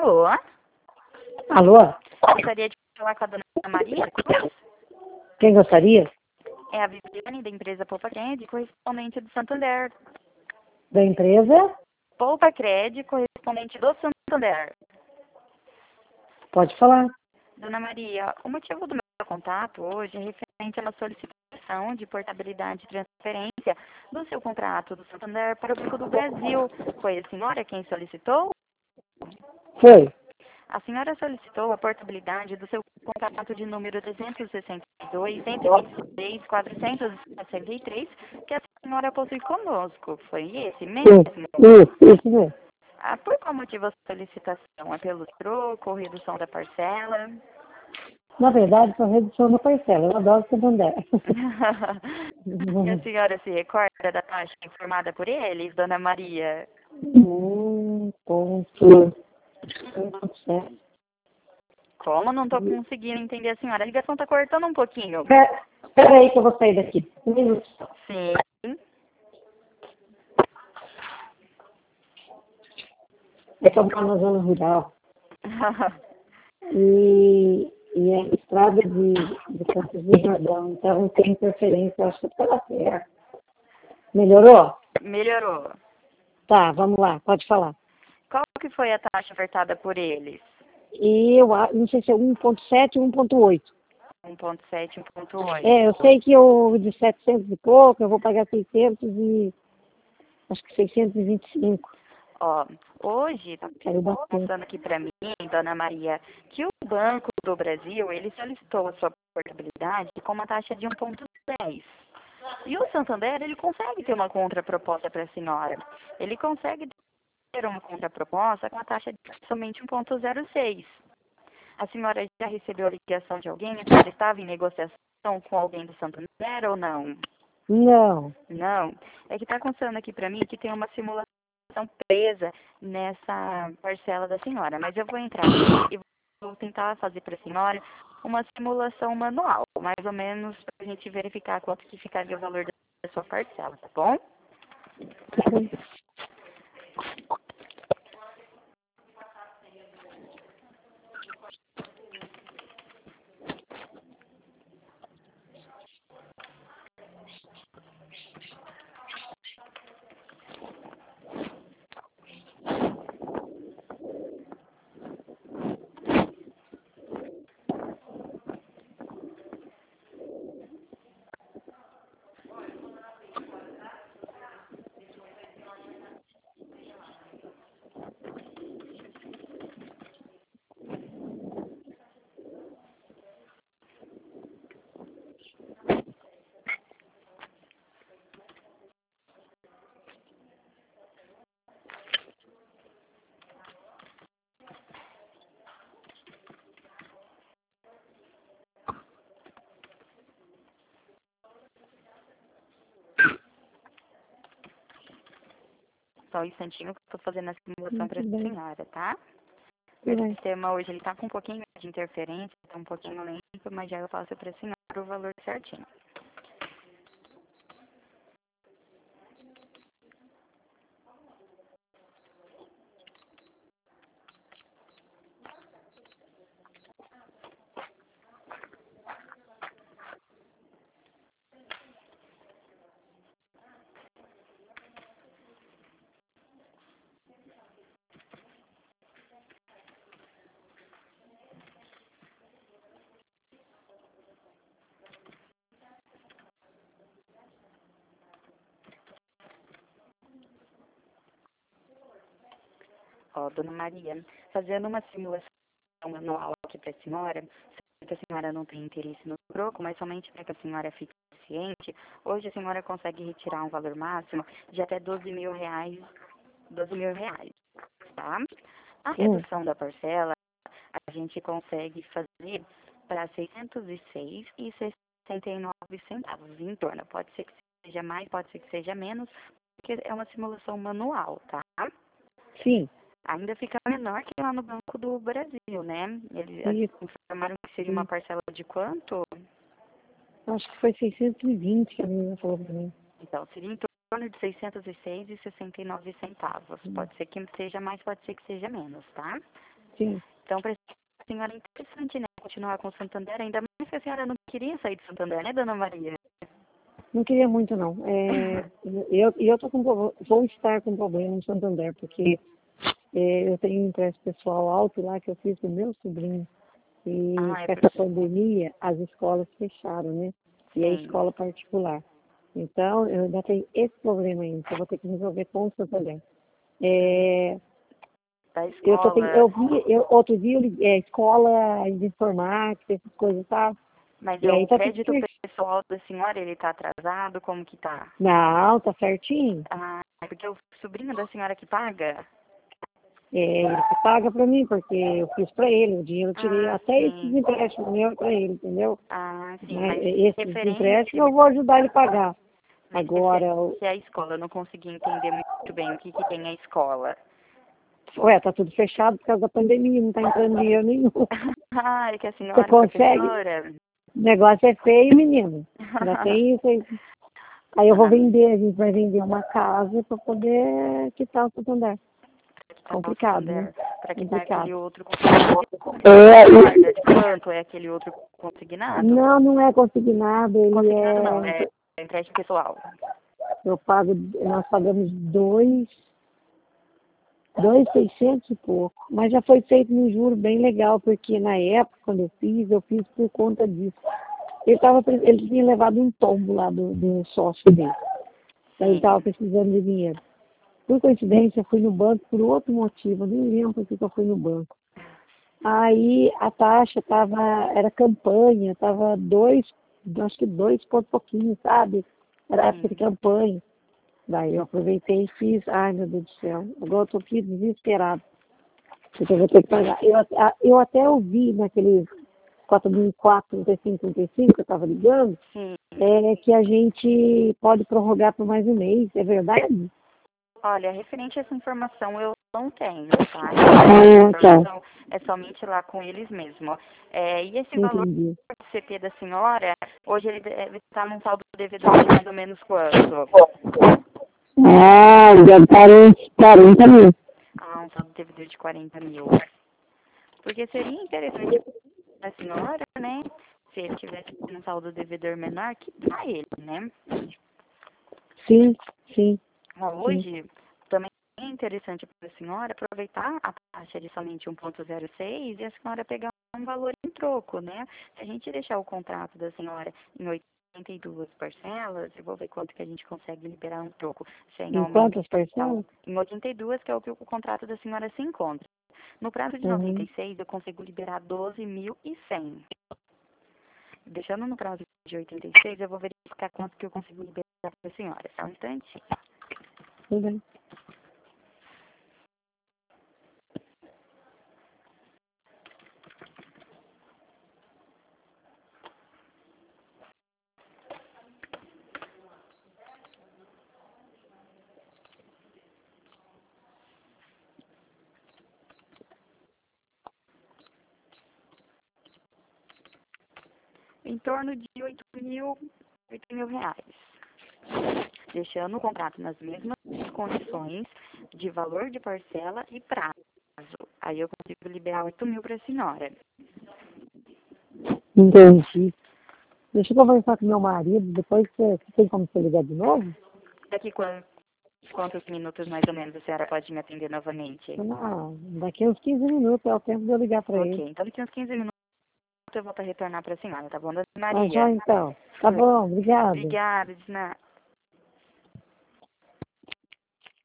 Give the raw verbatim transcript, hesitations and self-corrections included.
Alô? Alô? Gostaria de falar com a dona Maria Cruz? Quem gostaria? É a Viviane, da empresa Poupa Crédito, correspondente do Santander. Da empresa? Poupa Crédito, correspondente do Santander. Pode falar. Dona Maria, o motivo do meu contato hoje é referente a uma solicitação de portabilidade e transferência do seu contrato do Santander para o Banco do Brasil. Foi a senhora quem solicitou? Foi. A senhora solicitou a portabilidade do seu contrato de número trezentos e sessenta e dois, cento e vinte e seis, quatrocentos e sessenta e três, que a senhora possui conosco. Foi esse mesmo? Isso, isso mesmo. Ah, por qual motivo a solicitação? É pelo troco ou redução da parcela? Na verdade, só redução da parcela. Eu adoro Santander. E a senhora se recorda da taxa informada por eles, Dona Maria? Um ponto. Um ponto sete. Como? Não estou conseguindo entender a senhora. A ligação está cortando um pouquinho. Espera aí que eu vou sair daqui. Um minuto. Sim. É que eu moro na zona rural. E, e a estrada de, de Campos do Jordão, então não tem interferência, eu acho que pela terra. Melhorou? Melhorou. Tá, vamos lá, pode falar. Qual que foi a taxa ofertada por eles? E eu a- não sei se é um ponto sete ou um ponto oito. um ponto sete, um ponto oito. É, eu sei que eu de setecentos e pouco, eu vou pagar seiscentos e acho que seiscentos e vinte e cinco. Ó, hoje, tá Caiu bastante. passando aqui para mim, Dona Maria, que o Banco do Brasil, ele solicitou a sua portabilidade com uma taxa de um ponto dez. E o Santander, ele consegue ter uma contraproposta para a senhora. Ele consegue ter uma contraproposta com a taxa de somente um ponto zero seis. A senhora já recebeu a ligação de alguém? A senhora estava em negociação com alguém do Santander ou não? Não. Não. É que está constando aqui para mim que tem uma simulação presa nessa parcela da senhora. Mas eu vou entrar aqui e vou tentar fazer para a senhora uma simulação manual, mais ou menos para a gente verificar quanto que ficaria o valor da sua parcela, tá bom? Só um instantinho que eu estou fazendo a simulação para a Muito bem. senhora, tá? Tudo Meu bem. sistema hoje ele tá com um pouquinho de interferência, tá um pouquinho lento, mas já eu faço para a senhora o valor certinho. Ó, Dona Maria, fazendo uma simulação manual aqui para a senhora, sei que a senhora não tem interesse no troco, mas somente para que a senhora fique ciente, hoje a senhora consegue retirar um valor máximo de até doze mil reais, doze mil reais, tá? A redução da parcela, a gente consegue fazer para seiscentos e seis e sessenta e nove centavos em torno. Pode ser que seja mais, pode ser que seja menos, porque é uma simulação manual, tá? Sim. Ainda fica menor que lá no Banco do Brasil, né? Eles Isso. informaram que seria uma parcela de quanto? Acho que foi seiscentos e vinte que a menina falou pra mim. Então, seria em torno de seiscentos e seis e sessenta e nove centavos. Pode ser que seja mais, pode ser que seja menos, tá? Sim. Então, para a senhora é interessante, né, continuar com o Santander, ainda mais que a senhora não queria sair de Santander, né, dona Maria? Não queria muito, não. É, eu eu tô com, vou estar com problema no Santander, porque é, eu tenho um empréstimo pessoal alto lá que eu fiz do meu sobrinho. E Ah, é com por... essa pandemia, as escolas fecharam, né? E é Sim. escola particular. Então, eu ainda tenho esse problema ainda, que eu vou ter que resolver com o Santander. É, Da eu, tô, ten- escola. eu vi, eu, outro dia, eu liguei, é, escola de informática, essas coisas, tá? Mas E é aí o tá tudo crédito fechado. pessoal da senhora, ele tá atrasado? Como que tá? Não, tá certinho. Ah, é porque o sobrinho da senhora que paga? É, ele que paga pra mim, porque eu fiz pra ele, o dinheiro eu tirei, Ah, até esses sim. empréstimos meus pra ele, entendeu? Ah, sim, Mas mas esses referente, empréstimos eu vou ajudar ele a pagar. mas refer- Agora, o- se é a escola, eu não consegui entender muito bem o que que tem a escola. ué, tá tudo fechado por causa da pandemia, não tá entrando dinheiro nenhum. Ah, é que a Você senhora é consegue? professora? O negócio é feio, menino. Ainda tem isso aí. Aí eu vou Dona, vender, a gente vai vender uma casa para poder quitar o Santander. para quitar o Complicado, né? Santander, para quitar Complicado. aquele outro consignado. É, Guarda, de quanto é aquele outro consignado? não, não é consignado, ele Consignado não, é. é empréstimo pessoal. Eu pago, nós pagamos dois, dois seiscentos e pouco. Mas já foi feito num juro bem legal, porque na época, quando eu fiz, eu fiz por conta disso. Ele, tava, ele tinha levado um tombo lá do, do sócio dele. Então ele estava Sim. precisando de dinheiro. Por coincidência, eu fui no banco por outro motivo, eu nem lembro por que que eu fui no banco. Aí a taxa tava, era campanha, estava dois, acho que dois ponto pouquinho, sabe? Era época de Sim. campanha. Daí eu aproveitei e fiz, ai meu Deus do céu, agora eu tô aqui desesperado, porque eu vou ter que pagar. Eu, a- eu até ouvi naquele quatro mil e quatro, trinta e cinco, trinta e cinco, que eu estava ligando, Sim. é que a gente pode prorrogar por mais um mês, é verdade? Olha, referente a essa informação eu não tenho, tá? Essa Ah, tá. informação é somente lá com eles mesmo. É, e esse valor Entendi. do C P da senhora, hoje ele deve estar num saldo devedor de mais ou menos quanto? Ah, já para uns quarenta mil. Ah, um saldo devedor de quarenta mil. Porque seria interessante para a senhora, né? Se ele tivesse um saldo devedor menor, que para ele, né? Sim, sim, Ó, sim. hoje, também é interessante para a senhora aproveitar a taxa de somente um ponto zero seis e a senhora pegar um valor em troco, né? Se a gente deixar o contrato da senhora em oitenta e duas parcelas, eu vou ver quanto que a gente consegue liberar um troco sem Em aumentar. quantas parcelas? Em oitenta e duas, que é o que o contrato da senhora se encontra. No prazo de noventa Uhum. e seis, eu consigo liberar doze mil e cem. Deixando no prazo de oitenta e seis, eu vou verificar quanto que eu consigo liberar para a senhora. Só um instante. Tudo bem. Em torno de oito mil, oito mil reais. Deixando o contrato nas mesmas condições de valor de parcela e prazo. Aí eu consigo liberar oito mil para a senhora. Entendi. Deixa eu conversar com meu marido, depois você, você tem como você ligar de novo? Daqui quantos, quantos minutos mais ou menos a senhora pode me atender novamente? Não, daqui a uns quinze minutos é o tempo de eu ligar para ele. Ok, então daqui uns quinze minutos eu volto a retornar para a senhora, tá bom, dona Tá já Maria? então. Tá bom, obrigado. Obrigada, Dina.